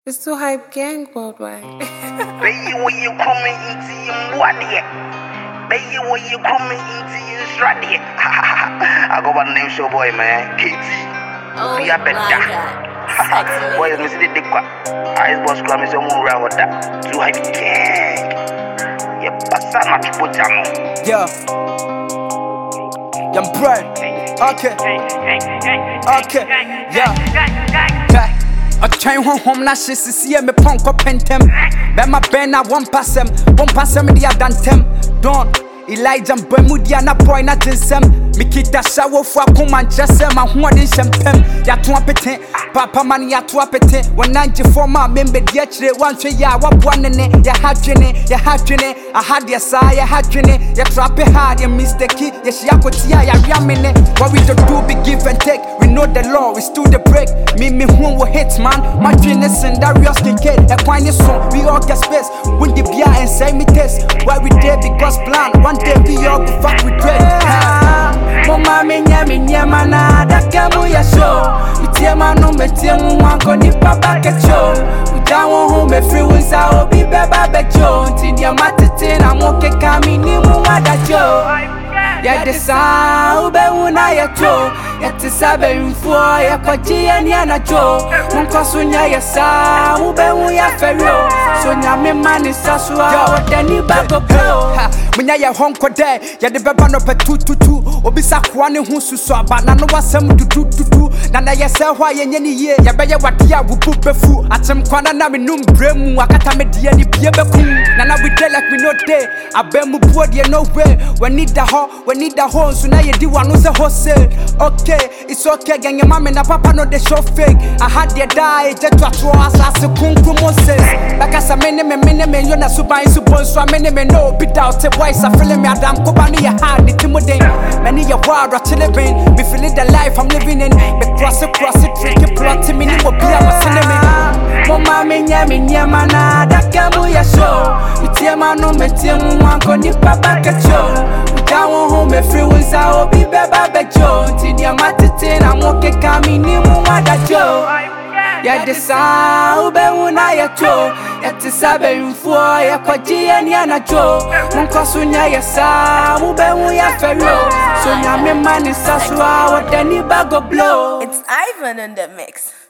It's too hype gang worldwide. Baby, when you coming into your body, baby, when you coming into your stradi. I go by the name show boy, man. KT. Oh Be a my God. boy, let me see the dick. Ice boss club is a moon round with that. Too hype gang. Yeah, pass out my people jam. Yeah. I'm Brad. Okay. Okay. Yeah. I train home na shit see me punk up pentem. Be my ben na one pass them the other them. Don't Elijah Bermudia na boy na tinsem. Me kid that shower for come and just say my hoarding champagne. Ya to apete, papa man ya to apete. 194 my member the actually one say ya what one in it. Ya had it. I had your side, ya had it. Ya trap it hard, ya mistake. Ya she akotia ya riamene. What we don't do be give and take. We know the law, we still the break. Me who will hit man. My genius and Darius kid. A quine song, we all get space. When the beer and say me test. Why we there because plan. One day we all be fuck with dread. Mama minya na dakamu ya show. Mitiema no metiemu wanko ni papa kecho. Ujawo hu me free winsa obi beba becho. Nti dia matete na moke kami ni muwada jo. Ya desa ube una ya cho. Ya tisabe mfuo ya kwa jia ni anacho. Munko sunya ya sa ube uya ferio. Sunya mimani sasua wadeni bago pro. Munya ya honko de ya de beba no pe tututu. Obisa kwane hu susu aba na no wasem dududu. Na ya se hwa ye nyeni ye ya beye wade ya wubu befu. Atem kwana na me num bremu akata me de ni bie beku. Na we dey like we no dey. Abemu buo de no way. We need the ho so na ye di wano se ho say. Okay, it's okay gang your mama na papa no dey show fake. I had their die je to atro asase kunkum Moses. Bakasa mene me yo na suban subon so mene me no be doubt boys I feel me adam ko ba no ya hard ni timoden. Many ya wild or chillin', me feeling the life I'm living in. Me cross it, tricky plot me ni mo bia wasene me. Mama minya mana dakamu ya show. Mitiema no metiemu wanko ni papa kecho. Ujawo hu me free winsa obi beba bejo. Nti dia matete na moke kami ni muwada jo. Ya desa ube una ya cho. Ya tisabe mfuo ya kwa jia ni anacho. Munko sunya ya sa ube uya ferio. Sunya mimani sasua wadeni bago blow. It's Ivan in the mix.